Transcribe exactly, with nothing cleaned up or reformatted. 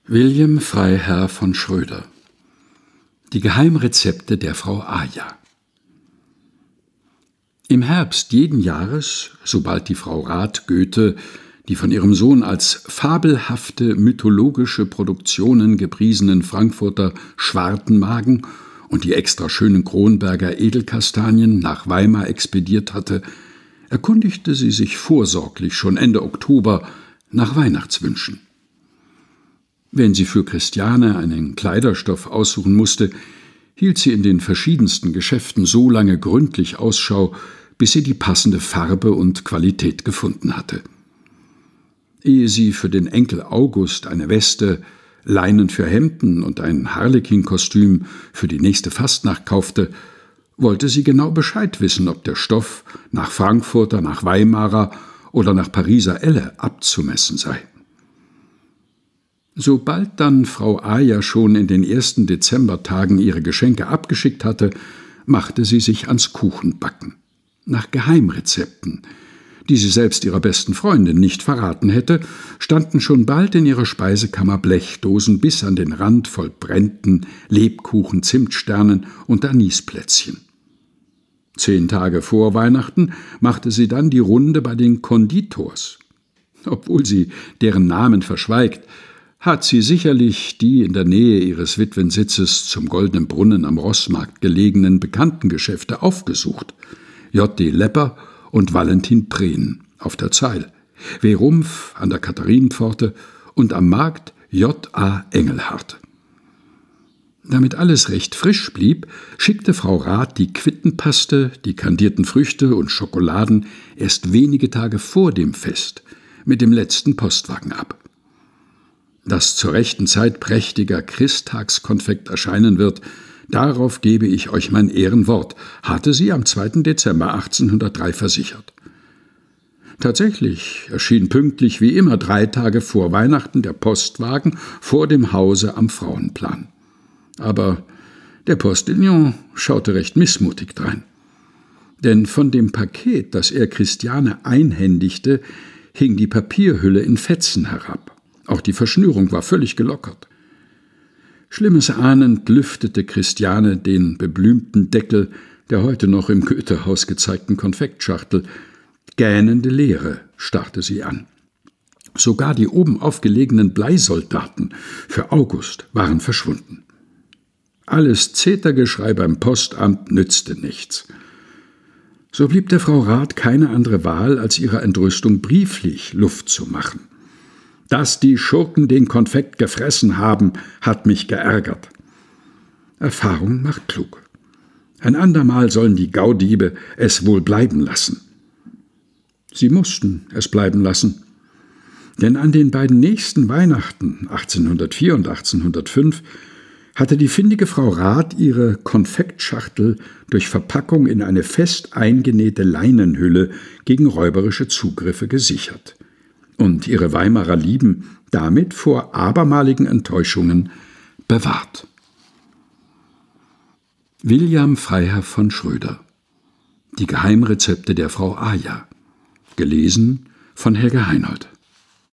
William Freiherr von Schröder. Die Geheimrezepte der Frau Aja. Im Herbst jeden Jahres, sobald die Frau Rath Goethe, die von ihrem Sohn als fabelhafte mythologische Produktionen gepriesenen Frankfurter Schwartenmagen und die extra schönen Kronberger Edelkastanien nach Weimar expediert hatte, erkundigte sie sich vorsorglich schon Ende Oktober nach Weihnachtswünschen. Wenn sie für Christiane einen Kleiderstoff aussuchen musste, hielt sie in den verschiedensten Geschäften so lange gründlich Ausschau, bis sie die passende Farbe und Qualität gefunden hatte. Ehe sie für den Enkel August eine Weste, Leinen für Hemden und ein Harlekin-Kostüm für die nächste Fastnacht kaufte, wollte sie genau Bescheid wissen, ob der Stoff nach Frankfurter, nach Weimarer oder nach Pariser Elle abzumessen sei. Sobald dann Frau Aja schon in den ersten Dezembertagen ihre Geschenke abgeschickt hatte, machte sie sich ans Kuchenbacken. Nach Geheimrezepten, die sie selbst ihrer besten Freundin nicht verraten hätte, standen schon bald in ihrer Speisekammer Blechdosen bis an den Rand voll Brenten, Lebkuchen, Zimtsternen und Anisplätzchen. Zehn Tage vor Weihnachten machte sie dann die Runde bei den Konditors. Obwohl sie deren Namen verschweigt, hat sie sicherlich die in der Nähe ihres Witwensitzes zum Goldenen Brunnen am Rossmarkt gelegenen Bekanntengeschäfte aufgesucht. J D Lepper und Valentin Prehn auf der Zeil, W. Rumpf an der Katharinenpforte und am Markt J A Engelhardt. Damit alles recht frisch blieb, schickte Frau Rath die Quittenpaste, die kandierten Früchte und Schokoladen erst wenige Tage vor dem Fest mit dem letzten Postwagen ab. Dass zur rechten Zeit prächtiger Christtagskonfekt erscheinen wird, darauf gebe ich euch mein Ehrenwort, hatte sie am zweiten Dezember achtzehnhundertdrei versichert. Tatsächlich erschien pünktlich wie immer drei Tage vor Weihnachten der Postwagen vor dem Hause am Frauenplan. Aber der Postillon schaute recht missmutig drein. Denn von dem Paket, das er Christiane einhändigte, hing die Papierhülle in Fetzen herab. Auch die Verschnürung war völlig gelockert. Schlimmes ahnend lüftete Christiane den beblümten Deckel der heute noch im Goethehaus gezeigten Konfektschachtel. Gähnende Leere starrte sie an. Sogar die oben aufgelegenen Bleisoldaten für August waren verschwunden. Alles Zetergeschrei beim Postamt nützte nichts. So blieb der Frau Rath keine andere Wahl, als ihrer Entrüstung brieflich Luft zu machen. Dass die Schurken den Konfekt gefressen haben, hat mich geärgert. Erfahrung macht klug. Ein andermal sollen die Gaudiebe es wohl bleiben lassen. Sie mussten es bleiben lassen. Denn an den beiden nächsten Weihnachten, achtzehnhundertvier und achtzehnhundertfünf, hatte die findige Frau Rath ihre Konfektschachtel durch Verpackung in eine fest eingenähte Leinenhülle gegen räuberische Zugriffe gesichert und ihre Weimarer Lieben damit vor abermaligen Enttäuschungen bewahrt. William Freiherr von Schröder. Die Geheimrezepte der Frau Aja. Gelesen von Helga Heinold.